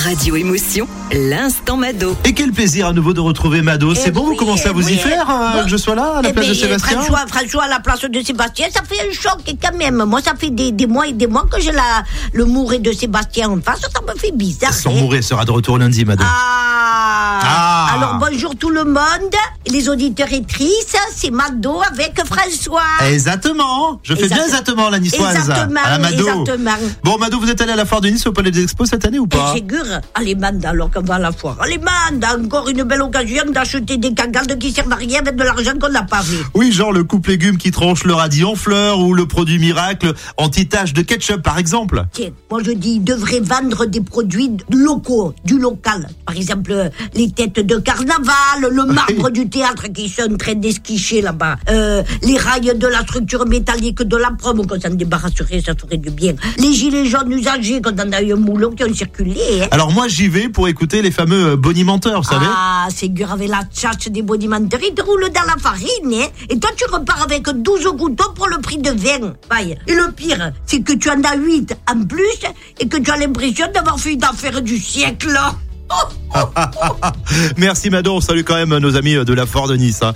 Radio Émotion, l'instant Mado. Et quel plaisir à nouveau de retrouver Mado. C'est bon, vous commencez à vous y faire que je sois là à la place de Sébastien? François à la place de Sébastien, ça fait un choc quand même. Moi, ça fait des mois et des mois que j'ai le mouret de Sébastien en face, ça me fait bizarre. Son mouret sera de retour lundi, Mado. Alors bonjour tout le monde, les auditrices, c'est Mado avec François. Exactement, je fais bien exactement la niçoise. Exactement, à la Mado. Exactement. Bon, Mado, vous êtes allé à la foire de Nice au Palais des Expos cette année ou pas? Ségur, allez Manda, alors qu'on va à la foire. Allez Manda, encore une belle occasion d'acheter des cagades qui servent à rien avec de l'argent qu'on n'a pas fait. Oui, genre le coupe légumes qui tranche le radis en fleurs ou le produit miracle anti-tache de ketchup par exemple. Tiens, moi je dis, ils devraient vendre des produits locaux, du local. Par exemple, les têtes de carnaval, le marbre du théâtre qui sont en train d'esquicher là-bas, les rails de la structure métallique de la prom, qu'on s'en débarrasserait, ça ferait du bien. Les gilets jaunes usagés, qu'on en a eu un moulon qui ont circulé. Hein. Alors moi j'y vais pour écouter les fameux bonimenteurs, vous savez. Ah, c'est dur avec la tchatche des bonimenteurs, ils te roulent dans la farine, hein. Et toi tu repars avec 12 couteaux pour le prix de 20. Vaille. Et le pire, c'est que tu en as 8 en plus et que tu as l'impression d'avoir fait une affaire du siècle. Merci Mado, on salue quand même nos amis de la foire de Nice.